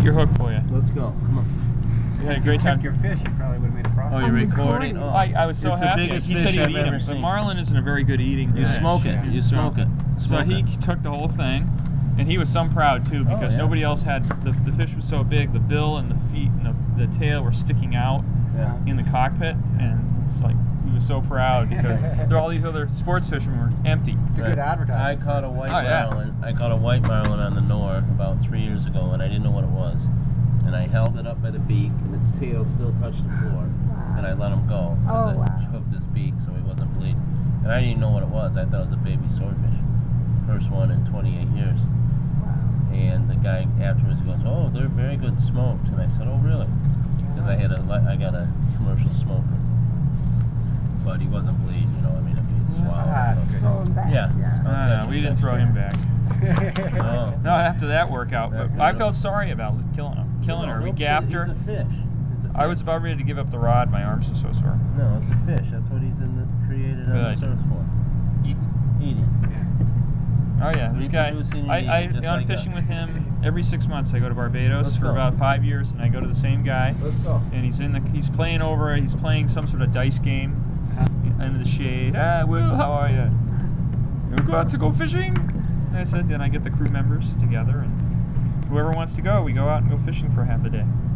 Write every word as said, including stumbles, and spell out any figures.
get your hook for you. Let's go. Come on. You had a great time. Your fish, you probably would have made a profit. Oh, you're recording? Oh, I, I was so it's the happy. biggest He fish said he'd I've eat ever him, but seen. marlin isn't a very good eating You fish. smoke it. You so, smoke it. So Smoke he it. took the whole thing, and he was some proud too because Oh, yeah. nobody else had. The, the fish was so big, the bill and the feet and the, the tail were sticking out Yeah. in the cockpit, and it's like he was so proud because there all these other sports fishermen were empty. It's a good I advertisement. caught a white Oh, yeah. marlin. I caught a white marlin on the Nore about three years ago, and I didn't know what it was. And I held it up by the beak, and its tail still touched the floor. Wow. And I let him go. Oh, I wow. hooked his beak so he wasn't bleeding. And I didn't even know what it was. I thought it was a baby swordfish. First one in twenty-eight years. Wow. And the guy afterwards goes, "Oh, they're very good smoked." And I said, "Oh, really?" Because I had a, li- I got a commercial smoker. But he wasn't bleeding, you know. I mean, if he had swallowed. Ah, it, that's good. Throw him back. Yeah. Yeah. Uh, we didn't throw him back. Oh. No, after that workout, That's but I good. felt sorry about killing him. Killing her. We gaffed her. It's a fish. It's a fish. I was about ready to give up the rod. My arms were so sore. No, it's a fish. That's what he's in the, created on the Good. surf for. Eating. Eating. Oh yeah, this guy. Reproducing I, and I eating, just gone like fishing us. with him every six months. I go to Barbados Let's for go. about five years, and I go to the same guy. Let's go. And he's in the. He's playing over. He's playing some sort of dice game under the shade. Ah, Will, how are you? You go out to go fishing? And I said, then I get the crew members together, and whoever wants to go, we go out and go fishing for half a day.